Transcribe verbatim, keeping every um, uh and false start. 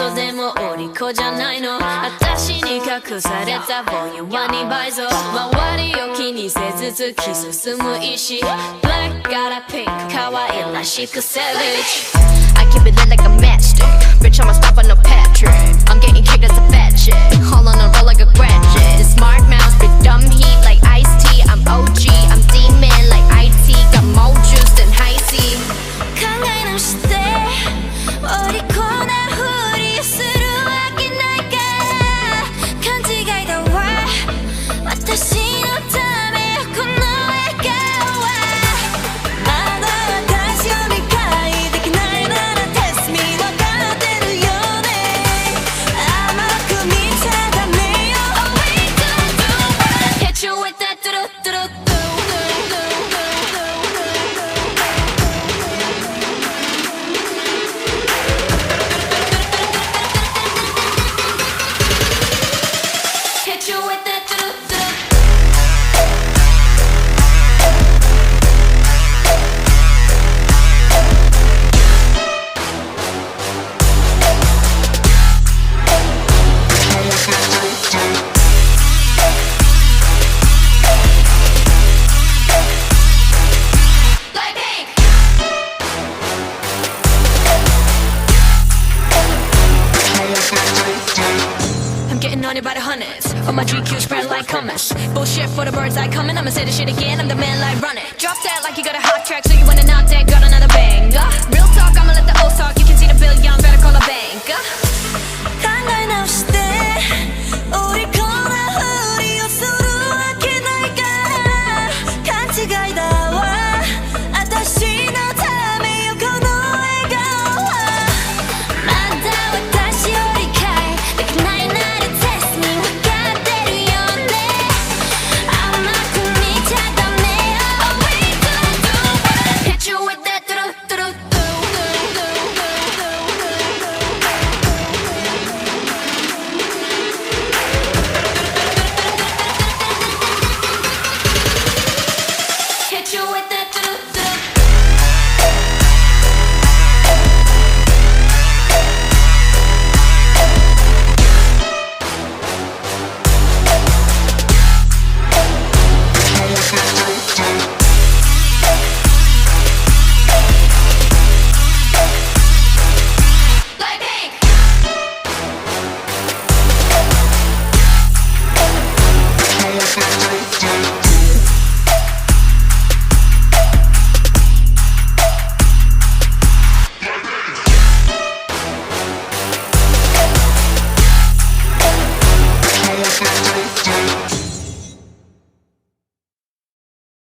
嘘でもお利口じゃないの私に隠されたボリュームはにばい増周りを気にせず突き進む意志 Black got a pink 可愛らしく savage I keep it lit like a matchstick Bitch I'ma stop on no Patrick I'm getting kicked as a fat chick All on a roll like a graduate Smart mouse with dumb heat like iced tea I'm O G I'm demon like I T Got more juice than high C 考え直してお利口なふりするわけないから勘違いだわ私のためこの笑顔はまだ私を理解できないなら Test me わかってるよね甘く見ちゃダメよ Oh we do do Hit you with that do do do do Hit you with that do do Like pink I'm getting on it by the hundreds All my G Q spread like hummus Bullshit for the birds I coming I'ma say this shit again I'm the man like run it Drop that like you got a hot track So you wanna knock that got another banger